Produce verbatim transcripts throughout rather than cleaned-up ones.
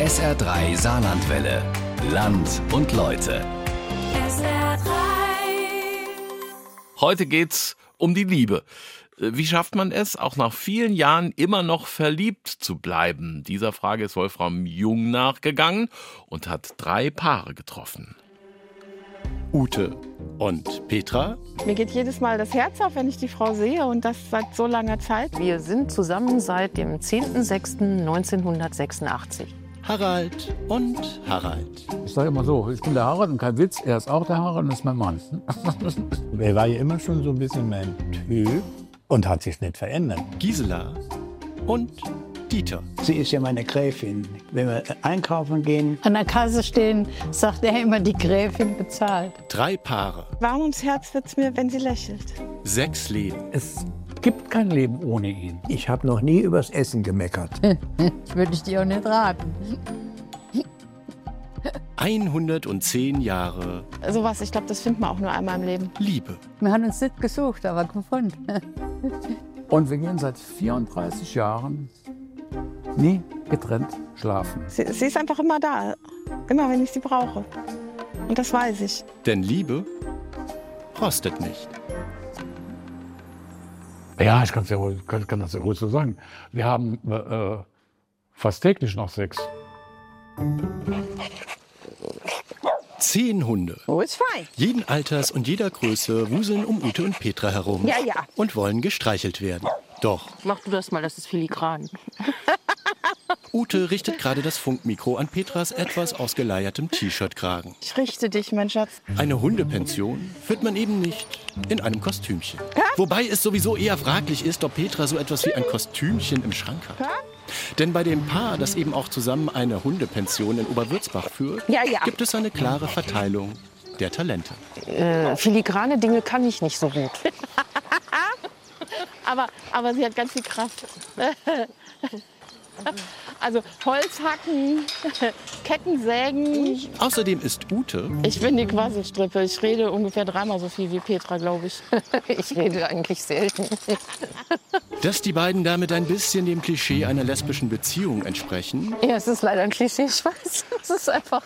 S R drei Saarlandwelle. Land und Leute. S R drei. Heute geht's um die Liebe. Wie schafft man es, auch nach vielen Jahren immer noch verliebt zu bleiben? Dieser Frage ist Wolfram Jung nachgegangen und hat drei Paare getroffen. Ute und Petra. Mir geht jedes Mal das Herz auf, wenn ich die Frau sehe, und das seit so langer Zeit. Wir sind zusammen seit dem zehnten sechsten neunzehnhundertsechsundachtzig. Harald und Harald. Ich sage immer so, ich bin der Harald und kein Witz, er ist auch der Harald und das ist mein Mann. Er war ja immer schon so ein bisschen mein Typ und hat sich nicht verändert. Gisela und Dieter. Sie ist ja meine Gräfin. Wenn wir einkaufen gehen, an der Kasse stehen, sagt er immer, die Gräfin bezahlt. Drei Paare. Warm ums Herz wird's mir, wenn sie lächelt. Sechs Leben. Es gibt kein Leben ohne ihn. ich habe noch nie übers Essen gemeckert. Das würde ich dir auch nicht raten. hundertzehn Jahre Sowas, ich glaube, das findet man auch nur einmal im Leben. Liebe. Wir haben uns nicht gesucht, aber gefunden. Und wir gehen seit vierunddreißig Jahren nie getrennt schlafen. Sie, sie ist einfach immer da. Immer, wenn ich sie brauche. Und das weiß ich. Denn Liebe rostet nicht. Ja, ich kann's ja wohl, kann, kann das ja wohl so sagen. Wir haben äh, fast täglich noch Sex. Zehn Hunde. Oh, ist fein. Jeden Alters und jeder Größe wuseln um Ute und Petra herum. Ja, ja. Und wollen gestreichelt werden. Doch Mach du das mal, das ist filigran. Ute richtet gerade das Funkmikro an Petras etwas ausgeleiertem T-Shirt-Kragen. Ich richte dich, mein Schatz. Eine Hundepension führt man eben nicht in einem Kostümchen. Wobei es sowieso eher fraglich ist, ob Petra so etwas wie ein Kostümchen im Schrank hat. Denn bei dem Paar, das eben auch zusammen eine Hundepension in Oberwürzbach führt, Ja, ja. gibt es eine klare Verteilung der Talente. Äh, filigrane Dinge kann ich nicht so gut. Aber, aber sie hat ganz viel Kraft. Also Holz hacken, Kettensägen. Außerdem ist Ute Ich bin die Quasselstrippe. Ich rede ungefähr dreimal so viel wie Petra, glaube ich. Ich rede eigentlich selten. Dass die beiden damit ein bisschen dem Klischee einer lesbischen Beziehung entsprechen, Ja, es ist leider ein Klischee, ich weiß. Es ist einfach...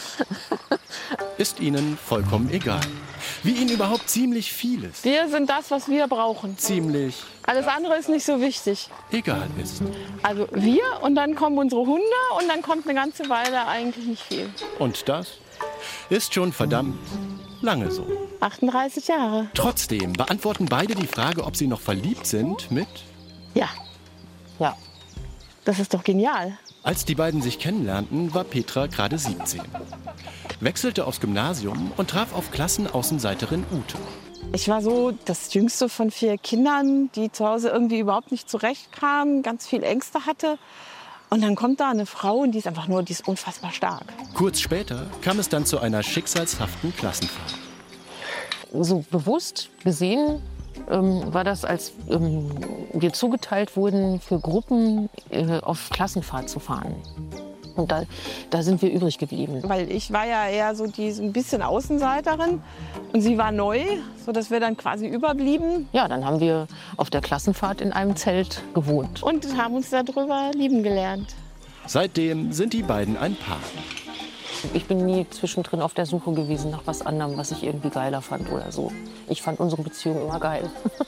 ist ihnen vollkommen egal. Wie ihnen überhaupt ziemlich vieles, Wir sind das, was wir brauchen. ziemlich Alles andere ist nicht so wichtig. egal ist. Also wir, und dann kommen unsere Hunde, und dann kommt eine ganze Weile eigentlich nicht viel. Und das ist schon verdammt lange so. achtunddreißig Jahre. Trotzdem beantworten beide die Frage, ob sie noch verliebt sind, mit: Ja, Ja. das ist doch genial. Als die beiden sich kennenlernten, war Petra gerade siebzehn. Wechselte aufs Gymnasium und traf auf Klassenaußenseiterin Ute. Ich war so das jüngste von vier Kindern, die zu Hause irgendwie überhaupt nicht zurechtkamen, ganz viel Ängste hatte. Und dann kommt da eine Frau, und die ist einfach nur, die ist unfassbar stark. Kurz später kam es dann zu einer schicksalshaften Klassenfahrt. So bewusst gesehen ähm, war das, als ähm, wir zugeteilt wurden, für Gruppen äh, auf Klassenfahrt zu fahren. Und da, da sind wir übrig geblieben. Weil ich war ja eher so die so ein bisschen Außenseiterin, und sie war neu, sodass wir dann quasi überblieben Ja, dann haben wir auf der Klassenfahrt in einem Zelt gewohnt. und haben uns darüber lieben gelernt. Seitdem sind die beiden ein Paar. Ich bin nie zwischendrin auf der Suche gewesen nach was anderem, was ich irgendwie geiler fand oder so. Ich fand unsere Beziehung immer geil.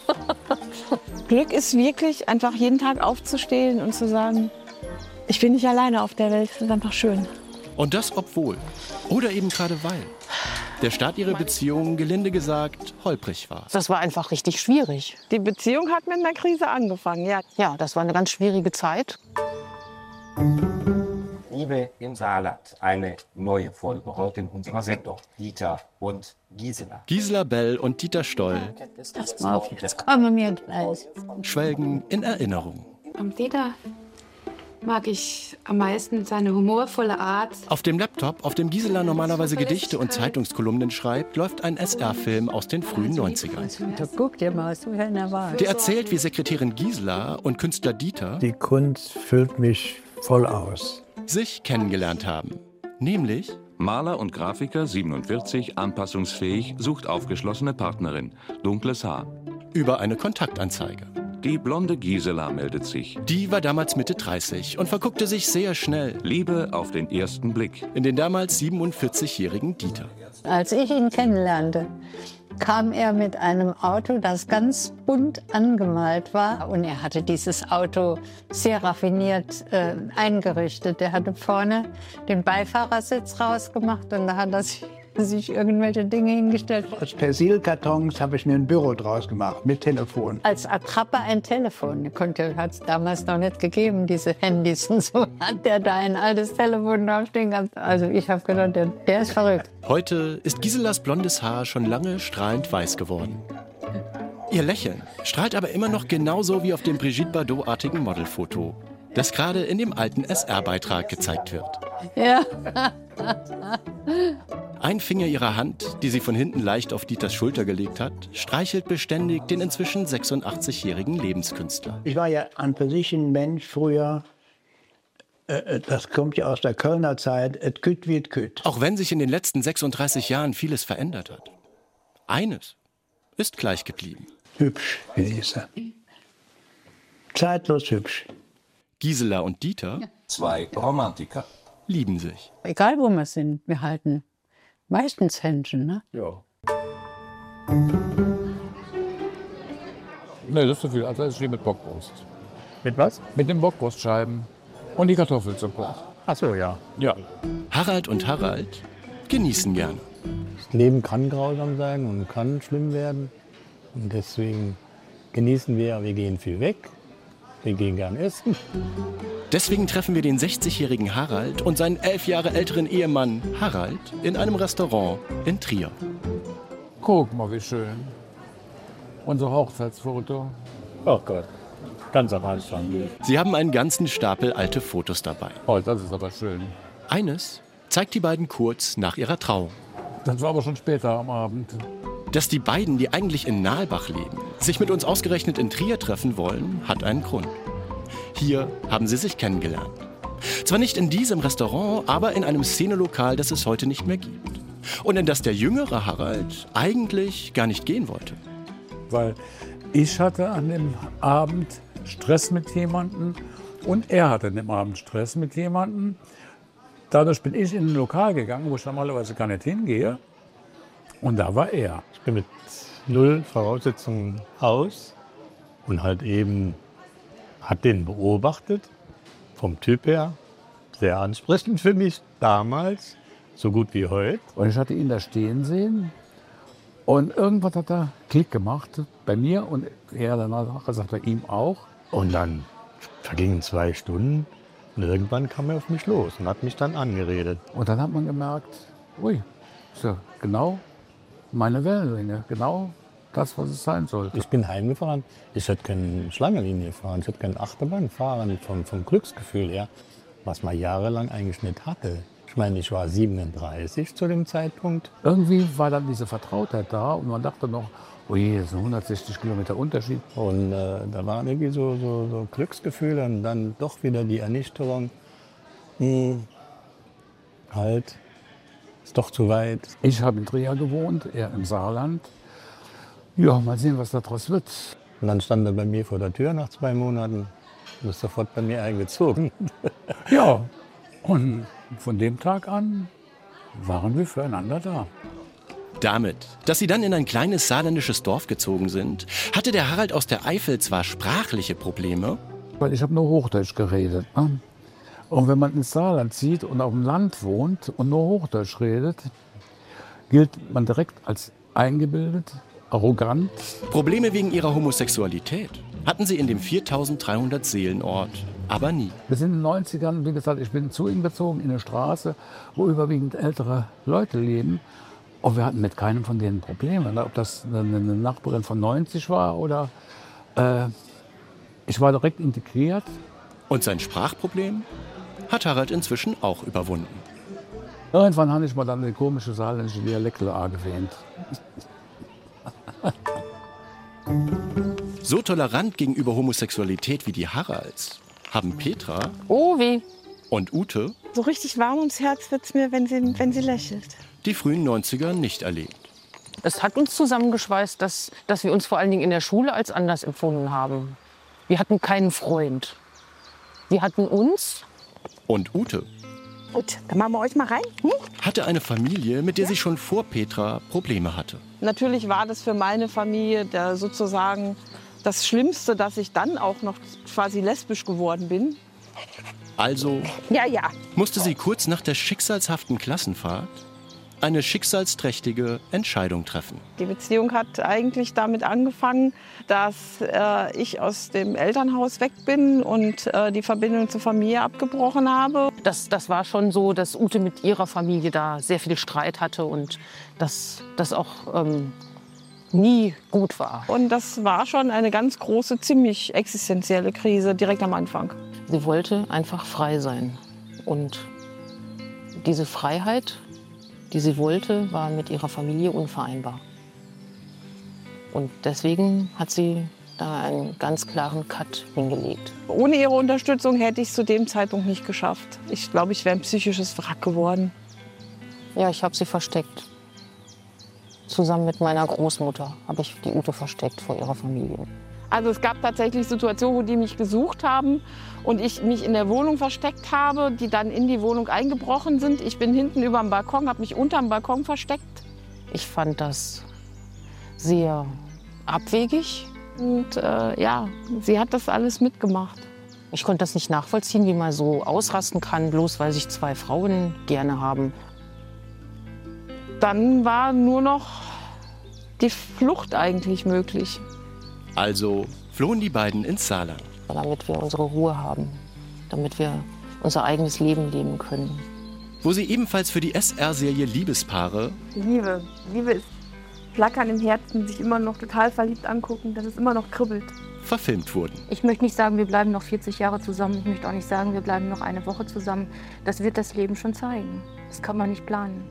Glück ist wirklich, einfach jeden Tag aufzustehen und zu sagen, ich bin nicht alleine auf der Welt, das ist einfach schön. Und das obwohl, oder eben gerade weil, der Start ihrer Beziehung, gelinde gesagt, holprig war. Das war einfach richtig schwierig. Die Beziehung hat mit einer Krise angefangen, ja. Ja, das war eine ganz schwierige Zeit. Liebe im Saarland, eine neue Folge heute in unserer Sendung. Dieter und Gisela. Gisela Bell und Dieter Stoll Das mal, jetzt kommen wir gleich. schwelgen in Erinnerung. Am Dieter mag ich am meisten seine humorvolle Art. Auf dem Laptop, auf dem Gisela normalerweise Gedichte und Zeitungskolumnen schreibt, läuft ein S R-Film aus den frühen neunzigern. Guck dir mal, so einer war. Der erzählt, wie Sekretärin Gisela und Künstler Dieter Die Kunst füllt mich voll aus. sich kennengelernt haben. Nämlich Maler und Grafiker, siebenundvierzig, anpassungsfähig, sucht aufgeschlossene Partnerin. Dunkles Haar. über eine Kontaktanzeige. Die blonde Gisela meldet sich. Die war damals Mitte dreißig und verguckte sich sehr schnell. Liebe auf den ersten Blick. In den damals siebenundvierzigjährigen Dieter. Als ich ihn kennenlernte, kam er mit einem Auto, das ganz bunt angemalt war. Und er hatte dieses Auto sehr raffiniert äh, eingerichtet. Er hatte vorne den Beifahrersitz rausgemacht und da hat er sich, sich irgendwelche Dinge hingestellt. Aus Persilkartons habe ich mir ein Büro draus gemacht mit Telefon. Als Attrappe ein Telefon. Hat es damals noch nicht gegeben, diese Handys und so. Hat der da ein altes Telefon draufstehen gehabt. Also ich habe gedacht, der, der ist verrückt. Heute ist Giselas blondes Haar schon lange strahlend weiß geworden. Ihr Lächeln strahlt aber immer noch genauso wie auf dem Brigitte Bardot-artigen Modelfoto, das gerade in dem alten S R-Beitrag gezeigt wird. Ja. Ein Finger ihrer Hand, die sie von hinten leicht auf Dieters Schulter gelegt hat, streichelt beständig den inzwischen sechsundachtzigjährigen Lebenskünstler. Ich war ja an für sich ein Mensch früher, äh, das kommt ja aus der Kölner Zeit, et kütt wie et kütt. Auch wenn sich in den letzten sechsunddreißig Jahren vieles verändert hat. Eines ist gleich geblieben. Hübsch, wie sie ist. Zeitlos hübsch. Gisela und Dieter, Zwei Romantiker. lieben sich. Egal wo wir sind, wir halten meistens Händchen, ne? Ja. Nee, das ist zu viel. Also ich stehe mit Bockwurst. Mit was? Mit den Bockwurstscheiben und die Kartoffelsuppe. Ach so, ja. Ja. Harald und Harald genießen gerne. Das Leben kann grausam sein und kann schlimm werden. Und deswegen genießen wir, wir gehen viel weg. Wir gehen gern essen. Deswegen treffen wir den sechzigjährigen Harald und seinen elf Jahre älteren Ehemann Harald in einem Restaurant in Trier. Guck mal, wie schön. Unser Hochzeitsfoto. Oh Gott, ganz am Anfang. Sie haben einen ganzen Stapel alte Fotos dabei. Oh, das ist aber schön. Eines zeigt die beiden kurz nach ihrer Trauung. Das war aber schon später am Abend. Dass die beiden, die eigentlich in Nalbach leben, sich mit uns ausgerechnet in Trier treffen wollen, hat einen Grund. Hier haben sie sich kennengelernt. Zwar nicht in diesem Restaurant, aber in einem Szenelokal, das es heute nicht mehr gibt. Und in das der jüngere Harald eigentlich gar nicht gehen wollte. Weil ich hatte an dem Abend Stress mit jemandem und er hatte an dem Abend Stress mit jemandem. Dadurch bin ich in ein Lokal gegangen, wo ich normalerweise gar nicht hingehe. Und da war er. Ich bin mit null Voraussetzungen aus und halt eben hat den beobachtet, vom Typ her, sehr ansprechend für mich damals, so gut wie heute. Und ich hatte ihn da stehen sehen und irgendwas hat er Klick gemacht bei mir und er danach sagt er ihm auch. Und dann vergingen zwei Stunden und irgendwann kam er auf mich los und hat mich dann angeredet. Und dann hat man gemerkt, ui, ist ja genau meine Wellenlänge, genau das, was es sein sollte. Ich bin heimgefahren, ich hätte keine Schlangenlinie fahren, ich hätte keine Achterbahn fahren, vom, vom Glücksgefühl her, was man jahrelang eigentlich nicht hatte. Ich meine, ich war siebenunddreißig zu dem Zeitpunkt. Irgendwie war dann diese Vertrautheit da und man dachte noch, oh je, das sind hundertsechzig Kilometer Unterschied. Und äh, da waren irgendwie so, so, so Glücksgefühle und dann doch wieder die Ernüchterung. Hm, halt, ist doch zu weit. Ich habe in Trier gewohnt, er im Saarland. Ja, mal sehen, was daraus wird. Und dann stand er bei mir vor der Tür nach zwei Monaten und ist sofort bei mir eingezogen. Ja, und von dem Tag an waren wir füreinander da. Damit, dass sie dann in ein kleines saarländisches Dorf gezogen sind, hatte der Harald aus der Eifel zwar sprachliche Probleme. Weil ich habe nur Hochdeutsch geredet. Ne? Und wenn man ins Saarland zieht und auf dem Land wohnt und nur Hochdeutsch redet, gilt man direkt als eingebildet, arrogant. Probleme wegen ihrer Homosexualität hatten sie in dem viertausenddreihundert Seelenort aber nie. Wir sind in den neunzigern, wie gesagt, ich bin zu ihm gezogen in eine Straße, wo überwiegend ältere Leute leben. Und wir hatten mit keinem von denen Probleme. Ob das eine Nachbarin von neunzig war oder äh, ich war direkt integriert. Und sein Sprachproblem hat Harald inzwischen auch überwunden. Irgendwann habe ich mal dann eine komische saarländische Dialekte erwähnt. So tolerant gegenüber Homosexualität wie die Haralds haben Petra oh, wie? und Ute So richtig warm ums Herz wird es mir, wenn sie, wenn sie lächelt. die frühen neunziger nicht erlebt. Es hat uns zusammengeschweißt, dass, dass wir uns vor allen Dingen in der Schule als anders empfunden haben. Wir hatten keinen Freund. Wir hatten uns. Und Ute Gut, dann machen wir euch mal rein. Hm? hatte eine Familie, mit der sie schon vor Petra Probleme hatte. Natürlich war das für meine Familie der sozusagen das Schlimmste, dass ich dann auch noch quasi lesbisch geworden bin. Also Ja, ja. musste sie kurz nach der schicksalshaften Klassenfahrt eine schicksalsträchtige Entscheidung treffen. Die Beziehung hat eigentlich damit angefangen, dass äh, ich aus dem Elternhaus weg bin und äh, die Verbindung zur Familie abgebrochen habe. Das, das war schon so, dass Ute mit ihrer Familie da sehr viel Streit hatte und dass das auch ähm, nie gut war. Und das war schon eine ganz große, ziemlich existenzielle Krise direkt am Anfang. Sie wollte einfach frei sein. Und diese Freiheit, die sie wollte, war mit ihrer Familie unvereinbar. Und deswegen hat sie da einen ganz klaren Cut hingelegt. Ohne ihre Unterstützung hätte ich es zu dem Zeitpunkt nicht geschafft. Ich glaube, ich wäre ein psychisches Wrack geworden. Ja, ich habe sie versteckt. Zusammen mit meiner Großmutter habe ich die Ute versteckt vor ihrer Familie. Also es gab tatsächlich Situationen, wo die mich gesucht haben und ich mich in der Wohnung versteckt habe, die dann in die Wohnung eingebrochen sind. Ich bin hinten über dem Balkon, habe mich unterm Balkon versteckt. Ich fand das sehr abwegig. Und äh, ja, sie hat das alles mitgemacht. Ich konnte das nicht nachvollziehen, wie man so ausrasten kann, bloß weil sich zwei Frauen gerne haben. Dann war nur noch die Flucht eigentlich möglich. Also flohen die beiden ins Saarland. Damit wir unsere Ruhe haben, damit wir unser eigenes Leben leben können. Wo sie ebenfalls für die S R-Serie Liebespaare Liebe. Liebe ist Flackern im Herzen, sich immer noch total verliebt angucken, dass es immer noch kribbelt. verfilmt wurden. Ich möchte nicht sagen, wir bleiben noch vierzig Jahre zusammen. Ich möchte auch nicht sagen, wir bleiben noch eine Woche zusammen. Das wird das Leben schon zeigen. Das kann man nicht planen.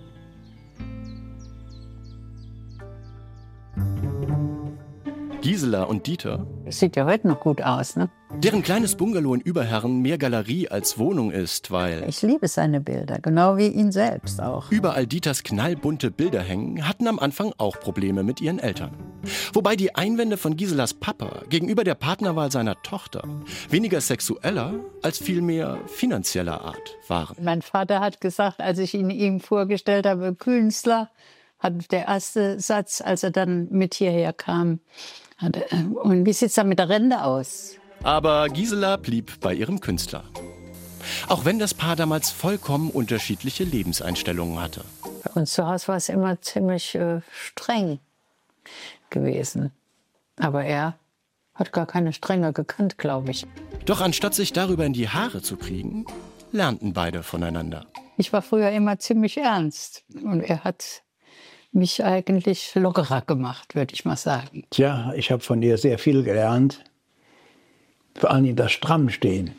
Gisela und Dieter, Das sieht ja heute noch gut aus, ne? deren kleines Bungalow in Überherren mehr Galerie als Wohnung ist, weil Ich liebe seine Bilder, genau wie ihn selbst auch. überall Dieters knallbunte Bilder hängen, hatten am Anfang auch Probleme mit ihren Eltern. Wobei die Einwände von Giselas Papa gegenüber der Partnerwahl seiner Tochter weniger sexueller als vielmehr finanzieller Art waren. Mein Vater hat gesagt, als ich ihn ihm vorgestellt habe, Künstler, hat der erste Satz, als er dann mit hierher kam, hat, er, und wie sieht's da mit der Rente aus? Aber Gisela blieb bei ihrem Künstler. Auch wenn das Paar damals vollkommen unterschiedliche Lebenseinstellungen hatte. Bei uns zu Hause war es immer ziemlich äh, streng gewesen. Aber er hat gar keine Strenge gekannt, glaube ich. Doch anstatt sich darüber in die Haare zu kriegen, lernten beide voneinander. Ich war früher immer ziemlich ernst. Und er hat mich eigentlich lockerer gemacht, würde ich mal sagen. Tja, ich habe von ihr sehr viel gelernt. Vor allem das Strammstehen.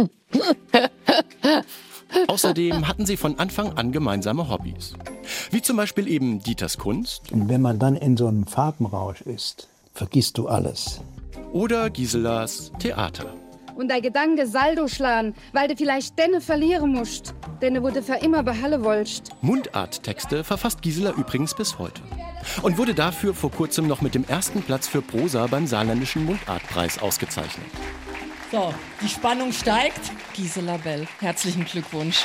Außerdem hatten sie von Anfang an gemeinsame Hobbys. Wie zum Beispiel eben Dieters Kunst. Und wenn man dann in so einem Farbenrausch ist, vergisst du alles. Oder Giselas Theater. Und der Gedanke Saldo schlagen, weil du vielleicht denne verlieren musst, denne wo du für immer behalten wollst. Mundarttexte verfasst Gisela übrigens bis heute. Und wurde dafür vor kurzem noch mit dem ersten Platz für Prosa beim Saarländischen Mundartpreis ausgezeichnet. So, die Spannung steigt. Gisela Bell, herzlichen Glückwunsch.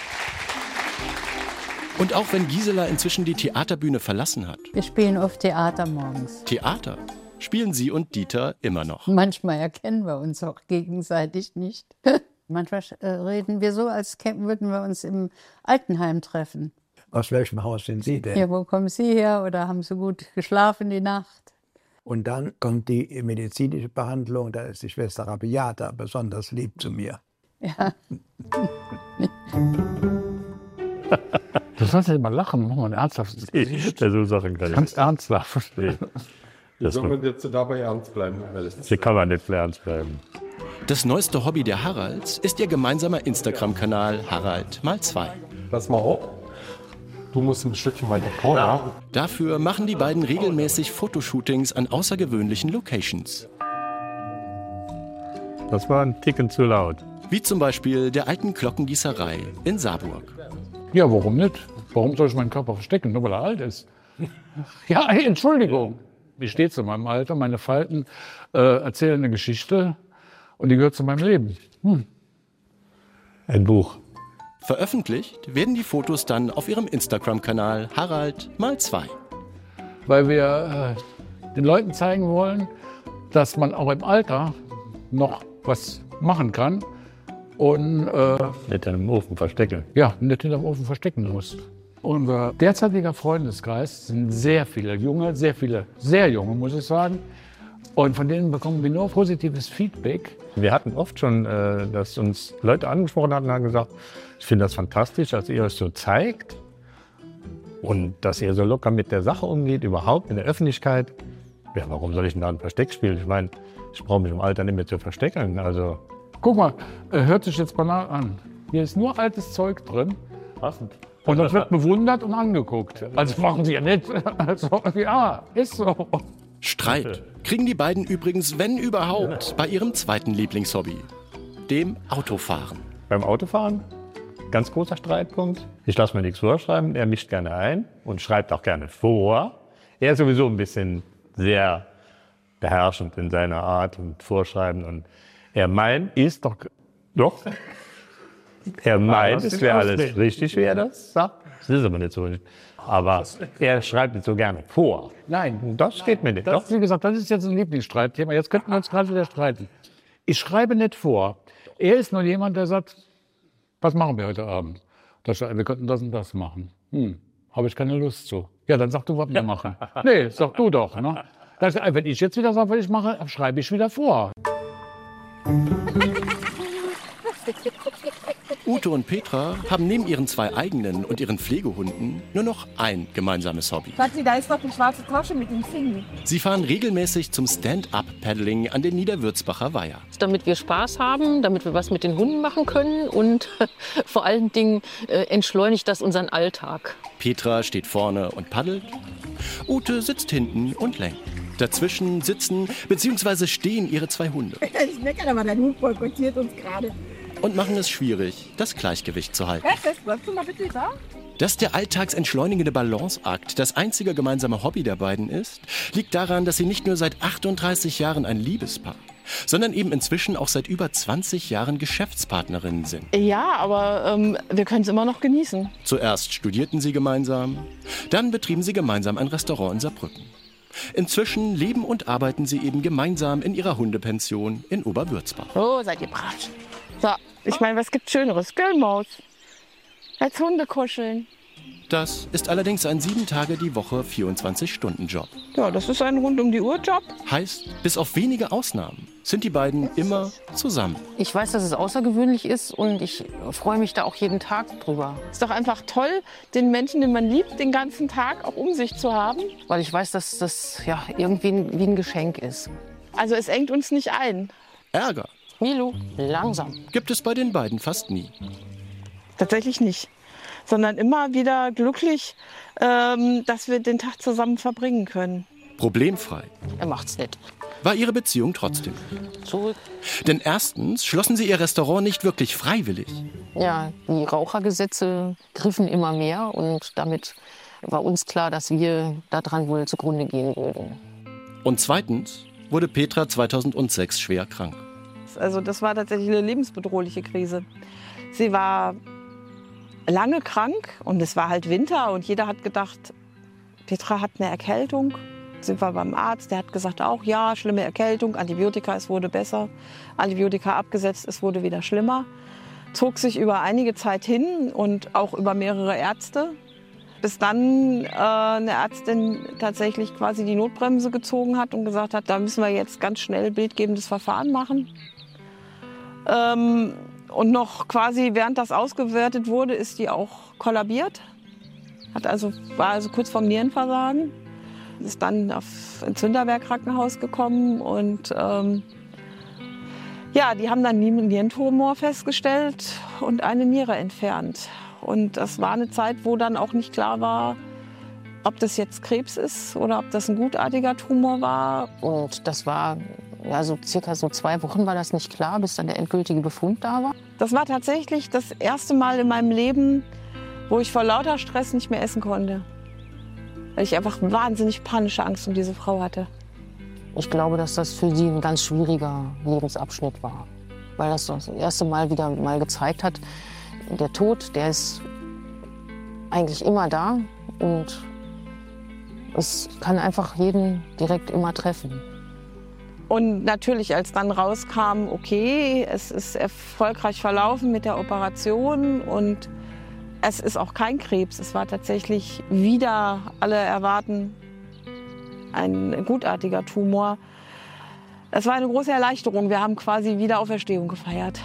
Und auch wenn Gisela inzwischen die Theaterbühne verlassen hat, Wir spielen oft Theater morgens. Theater spielen sie und Dieter immer noch. Manchmal erkennen wir uns auch gegenseitig nicht. Manchmal äh, reden wir so, als kämen- würden wir uns im Altenheim treffen. Aus welchem Haus sind Sie denn? Ja, wo kommen Sie her oder haben Sie gut geschlafen die Nacht? Und dann kommt die medizinische Behandlung, da ist die Schwester Rabiata besonders lieb zu mir. Ja. Du sollst nicht mal lachen, mach mal ein ernsthaftes Gesicht. Ja, so Sachen kann ich Ganz ernsthaft verstehen. Das Soll man jetzt dabei ernst bleiben? Hier kann man nicht ernst bleiben. Das neueste Hobby der Haralds ist ihr gemeinsamer Instagram-Kanal Harald mal zwei. Pass mal auf. Du musst ein Stückchen weiter vorne. Dafür machen die beiden regelmäßig Fotoshootings an außergewöhnlichen Locations. Das war ein Ticken zu laut. Wie zum Beispiel der alten Glockengießerei in Saarburg. Ja, warum nicht? Warum soll ich meinen Körper verstecken, nur weil er alt ist? Ja, ey, Entschuldigung. Ich stehe zu meinem Alter, meine Falten äh, erzählen eine Geschichte und die gehört zu meinem Leben. Hm. Ein Buch. Veröffentlicht werden die Fotos dann auf ihrem Instagram-Kanal Harald mal zwei. Weil wir äh, den Leuten zeigen wollen, dass man auch im Alter noch was machen kann und äh, nicht hinterm Ofen verstecken. Ja, nicht hinterm Ofen verstecken muss. Unser derzeitiger Freundeskreis sind sehr viele junge, sehr viele, sehr junge, muss ich sagen. Und von denen bekommen wir nur positives Feedback. Wir hatten oft schon, äh, dass uns Leute angesprochen hatten und haben gesagt, ich finde das fantastisch, dass ihr euch so zeigt und dass ihr so locker mit der Sache umgeht, überhaupt in der Öffentlichkeit. Ja, warum soll ich denn da ein Versteck spielen? Ich meine, ich brauche mich im Alter nicht mehr zu verstecken. Also guck mal, hört sich jetzt banal an. Hier ist nur altes Zeug drin. Passend. Und das wird bewundert und angeguckt. Also machen Sie ja nicht. Also, ja, ist so. Streit kriegen die beiden übrigens, wenn überhaupt, bei ihrem zweiten Lieblingshobby, dem Autofahren. Beim Autofahren, ganz großer Streitpunkt. Ich lasse mir nichts vorschreiben. Er mischt gerne ein und schreibt auch gerne vor. Er ist sowieso ein bisschen sehr beherrschend in seiner Art und Vorschreiben. Und er meint, ist doch, doch, er meint, es wäre alles richtig, wie er das sagt. Das ist aber nicht so. Aber er schreibt nicht so gerne vor. Nein. Das steht mir nicht. Das, wie gesagt, das ist jetzt ein Lieblingsstreitthema. Jetzt könnten wir uns gerade wieder streiten. Ich schreibe nicht vor. Er ist nur jemand, der sagt, was machen wir heute Abend? Das, wir könnten das und das machen. Hm, habe ich keine Lust zu. Ja, dann sag du, was wir machen. Nee, sag du doch. Ne? Das, wenn ich jetzt wieder sage, was ich mache, schreibe ich wieder vor. Ute und Petra haben neben ihren zwei eigenen und ihren Pflegehunden nur noch ein gemeinsames Hobby. Schatzi, da ist doch die schwarze Tasche mit dem Finger. Sie fahren regelmäßig zum Stand-up-Paddling an den Niederwürzbacher Weiher. Damit wir Spaß haben, damit wir was mit den Hunden machen können und vor allen Dingen äh, entschleunigt das unseren Alltag. Petra steht vorne und paddelt. Ute sitzt hinten und lenkt. Dazwischen sitzen bzw. stehen ihre zwei Hunde. Ich meckere, aber dein Hund boykottiert uns gerade. Und machen es schwierig, das Gleichgewicht zu halten. Herzlich, bleibst du mal bitte da? Dass der alltagsentschleunigende Balanceakt das einzige gemeinsame Hobby der beiden ist, liegt daran, dass sie nicht nur seit achtunddreißig Jahren ein Liebespaar, sondern eben inzwischen auch seit über zwanzig Jahren Geschäftspartnerinnen sind. Ja, aber ähm, wir können es immer noch genießen. Zuerst studierten sie gemeinsam, dann betrieben sie gemeinsam ein Restaurant in Saarbrücken. Inzwischen leben und arbeiten sie eben gemeinsam in ihrer Hundepension in Oberwürzbach. Oh, seid ihr brav. So, ich meine, was gibt Schöneres? Gell, Maus? Als Hunde kuscheln. Das ist allerdings ein sieben Tage die Woche, vierundzwanzig Stunden Job. Ja, das ist ein rund-um-die-Uhr-Job. Heißt, bis auf wenige Ausnahmen sind die beiden immer zusammen. Ich weiß, dass es außergewöhnlich ist und ich freue mich da auch jeden Tag drüber. Ist doch einfach toll, den Menschen, den man liebt, den ganzen Tag auch um sich zu haben. Weil ich weiß, dass das ja, irgendwie ein, wie ein Geschenk ist. Also es engt uns nicht ein. Ärger. Milo, langsam. Gibt es bei den beiden fast nie. Tatsächlich nicht. Sondern immer wieder glücklich, ähm, dass wir den Tag zusammen verbringen können. Problemfrei. Er macht's nicht. War ihre Beziehung trotzdem. Zurück. Denn erstens schlossen sie ihr Restaurant nicht wirklich freiwillig. Ja, die Rauchergesetze griffen immer mehr und damit war uns klar, dass wir daran wohl zugrunde gehen würden. Und zweitens wurde Petra zweitausendsechs schwer krank. Also das war tatsächlich eine lebensbedrohliche Krise. Sie war lange krank und es war halt Winter und jeder hat gedacht, Petra hat eine Erkältung. Sind wir beim Arzt, der hat gesagt auch, ja, schlimme Erkältung, Antibiotika, es wurde besser. Antibiotika abgesetzt, es wurde wieder schlimmer. Zog sich über einige Zeit hin und auch über mehrere Ärzte. Bis dann äh, eine Ärztin tatsächlich quasi die Notbremse gezogen hat und gesagt hat, da müssen wir jetzt ganz schnell bildgebendes Verfahren machen. Ähm, und noch quasi während das ausgewertet wurde, ist die auch kollabiert. Hat also, war also kurz vorm Nierenversagen. Ist dann auf ins Zünderberg-Krankenhaus gekommen und ähm, ja, die haben dann einen Nierentumor festgestellt und eine Niere entfernt. Und das war eine Zeit, wo dann auch nicht klar war, ob das jetzt Krebs ist oder ob das ein gutartiger Tumor war. Und das war ja so circa so zwei Wochen war das nicht klar, bis dann der endgültige Befund da war. Das war tatsächlich das erste Mal in meinem Leben, wo ich vor lauter Stress nicht mehr essen konnte. weil ich einfach wahnsinnig panische Angst um diese Frau hatte. Ich glaube, dass das für sie ein ganz schwieriger Lebensabschnitt war, weil das das erste Mal wieder mal gezeigt hat, der Tod, der ist eigentlich immer da und es kann einfach jeden direkt immer treffen. Und natürlich, als dann rauskam, okay, es ist erfolgreich verlaufen mit der Operation und es ist auch kein Krebs. Es war tatsächlich wieder, alle erwarten, ein gutartiger Tumor. Das war eine große Erleichterung. Wir haben quasi Wiederauferstehung gefeiert.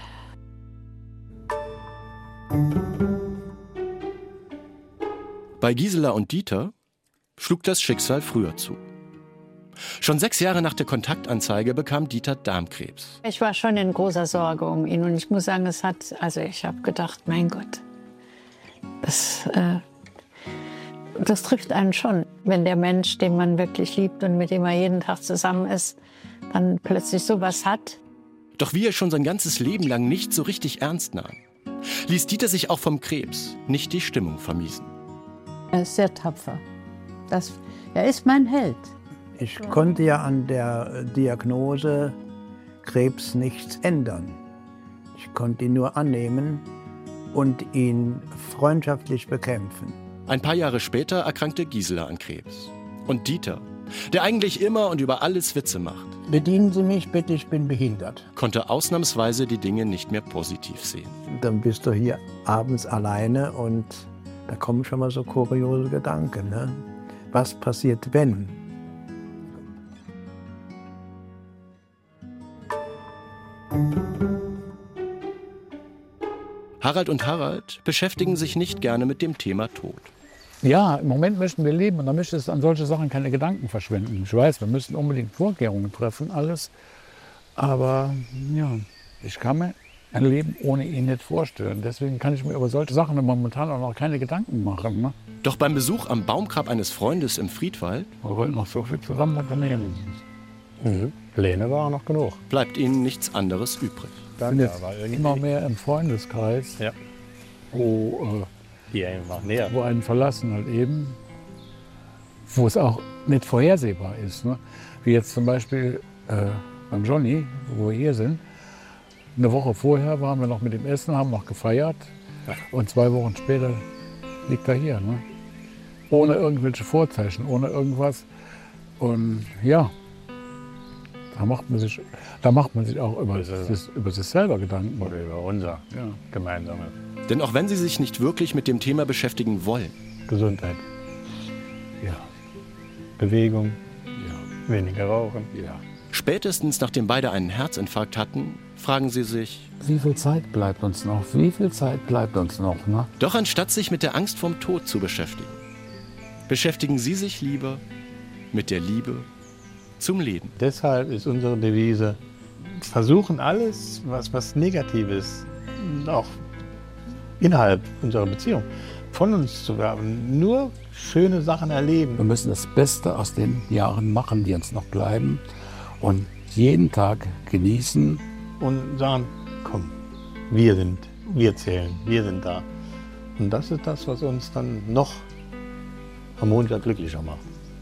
Bei Gisela und Dieter schlug das Schicksal früher zu. Schon sechs Jahre nach der Kontaktanzeige bekam Dieter Darmkrebs. Ich war schon in großer Sorge um ihn und ich muss sagen, es hat, also ich habe gedacht, mein Gott, das, äh, das trifft einen schon, wenn der Mensch, den man wirklich liebt und mit dem man jeden Tag zusammen ist, dann plötzlich sowas hat. Doch wie er schon sein ganzes Leben lang nicht so richtig ernst nahm, ließ Dieter sich auch vom Krebs nicht die Stimmung vermiesen. Er ist sehr tapfer. Das, er ist mein Held. Ich konnte ja an der Diagnose Krebs nichts ändern. Ich konnte ihn nur annehmen und ihn freundschaftlich bekämpfen. Ein paar Jahre später erkrankte Gisela an Krebs. Und Dieter, der eigentlich immer und über alles Witze macht, bedienen Sie mich bitte, ich bin behindert, konnte ausnahmsweise die Dinge nicht mehr positiv sehen. Dann bist du hier abends alleine und da kommen schon mal so kuriose Gedanken. Ne? Was passiert, wenn? Harald und Harald beschäftigen sich nicht gerne mit dem Thema Tod. Ja, im Moment möchten wir leben und da möchte es an solche Sachen keine Gedanken verschwenden. Ich weiß, wir müssen unbedingt Vorkehrungen treffen, alles. Aber ja, ich kann mir ein Leben ohne ihn nicht vorstellen. Deswegen kann ich mir über solche Sachen momentan auch noch keine Gedanken machen. Ne? Doch beim Besuch am Baumgrab eines Freundes im Friedwald, wir wollten noch so viel zusammen unternehmen. Mhm. Pläne waren noch genug. Bleibt ihnen nichts anderes übrig. Ich bin jetzt immer mehr im Freundeskreis, ja. wo, äh, Die einfach näher. wo einen verlassen halt eben, wo es auch nicht vorhersehbar ist. Ne? Wie jetzt zum Beispiel äh, beim Johnny, wo wir hier sind. Eine Woche vorher waren wir noch mit dem Essen, haben noch gefeiert und zwei Wochen später liegt er hier. Ne? Ohne irgendwelche Vorzeichen, ohne irgendwas. Und ja, da macht man sich, da macht man sich auch über, das, über sich selber Gedanken. Oder über unser ja. gemeinsames. Denn auch wenn sie sich nicht wirklich mit dem Thema beschäftigen wollen. Gesundheit. Ja. Bewegung. Ja. Weniger rauchen. Ja. Spätestens nachdem beide einen Herzinfarkt hatten, fragen sie sich, wie viel Zeit bleibt uns noch? Wie viel Zeit bleibt uns noch? Ne? Doch anstatt sich mit der Angst vorm Tod zu beschäftigen, beschäftigen sie sich lieber mit der Liebe zum Leben. Deshalb ist unsere Devise, versuchen alles, was, was Negatives, auch innerhalb unserer Beziehung, von uns zu werben. Nur schöne Sachen erleben. Wir müssen das Beste aus den Jahren machen, die uns noch bleiben und jeden Tag genießen. Und sagen, komm, wir sind, wir zählen, wir sind da. Und das ist das, was uns dann noch harmonischer, glücklicher macht.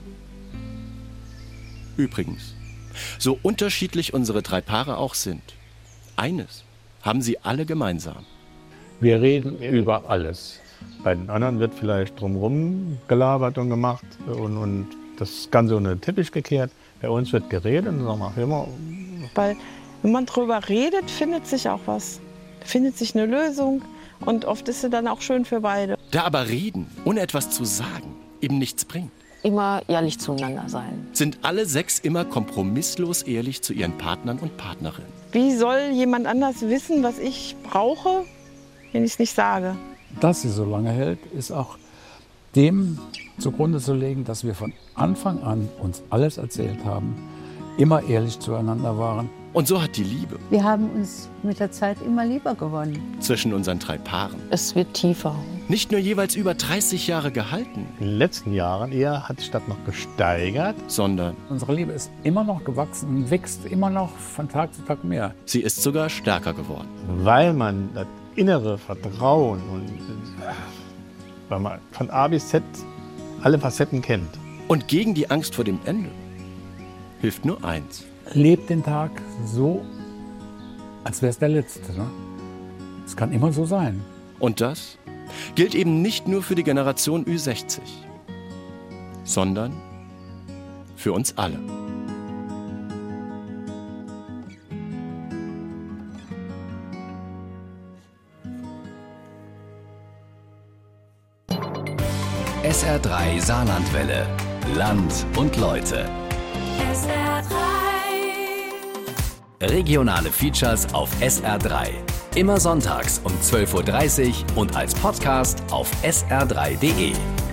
Übrigens, so unterschiedlich unsere drei Paare auch sind, eines haben sie alle gemeinsam. Wir reden über alles. Bei den anderen wird vielleicht drumherum gelabert und gemacht und, und das Ganze unter den Teppich gekehrt. Bei uns wird geredet und sagen wir immer. Weil wenn man drüber redet, findet sich auch was. Findet sich eine Lösung und oft ist sie dann auch schön für beide. Da aber reden, ohne etwas zu sagen, eben nichts bringt. Immer ehrlich zueinander sein. Sind alle sechs immer kompromisslos ehrlich zu ihren Partnern und Partnerinnen. Wie soll jemand anders wissen, was ich brauche, wenn ich es nicht sage? Dass sie so lange hält, ist auch dem zugrunde zu legen, dass wir von Anfang an uns alles erzählt haben, immer ehrlich zueinander waren. Und so hat die Liebe Wir haben uns mit der Zeit immer lieber gewonnen. zwischen unseren drei Paaren Es wird tiefer. nicht nur jeweils über dreißig Jahre gehalten, In den letzten Jahren eher hat sich das noch gesteigert, sondern Unsere Liebe ist immer noch gewachsen und wächst immer noch von Tag zu Tag mehr. sie ist sogar stärker geworden. weil man das innere Vertrauen und weil man von A bis Z alle Facetten kennt. Und gegen die Angst vor dem Ende hilft nur eins. Lebt den Tag so, als wäre es der letzte. Ne? Es kann immer so sein. Und das gilt eben nicht nur für die Generation Ü sechzig, sondern für uns alle. S R drei Saarlandwelle. Land und Leute. S R drei. Regionale Features auf S R drei. Immer sonntags um zwölf Uhr dreißig und als Podcast auf S R drei punkt de.